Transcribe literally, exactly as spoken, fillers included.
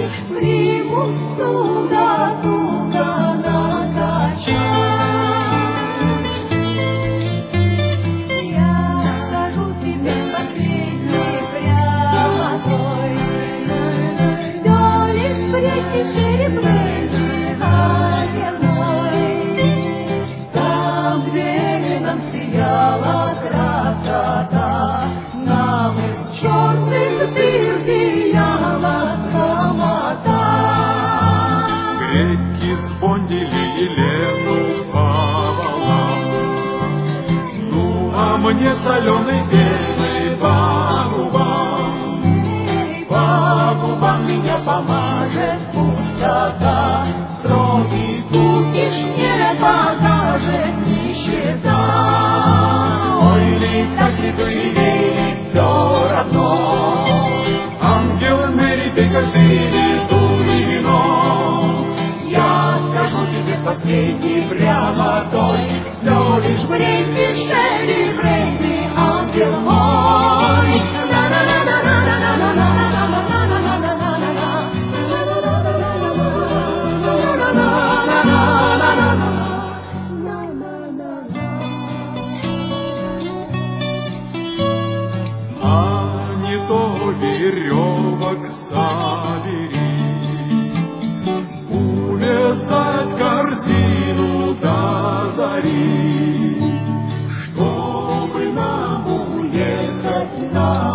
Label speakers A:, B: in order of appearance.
A: лишь примут туго-туго накачать. Я скажу тебе последний прямотой, все лишь прикиши ребренди, ангел мой. Там, где нам сияла красота, нам из черных дыр зияла самота.
B: Греки вспомнили Елену по волнам, ну а мне соленой пеной по губам.
A: По губам меня помажет пустота, строгий купиш не покажет нищета.
B: Ой, ведь так ли ты ей все равно, ангел Мэри, ты как ты дури вино.
A: Я скажу тебе последний прямотой, все лишь бренди, шерри, бренди, ангел мой.
B: А не то веревок собери, увязать корзину до зари, чтобы нам уехать на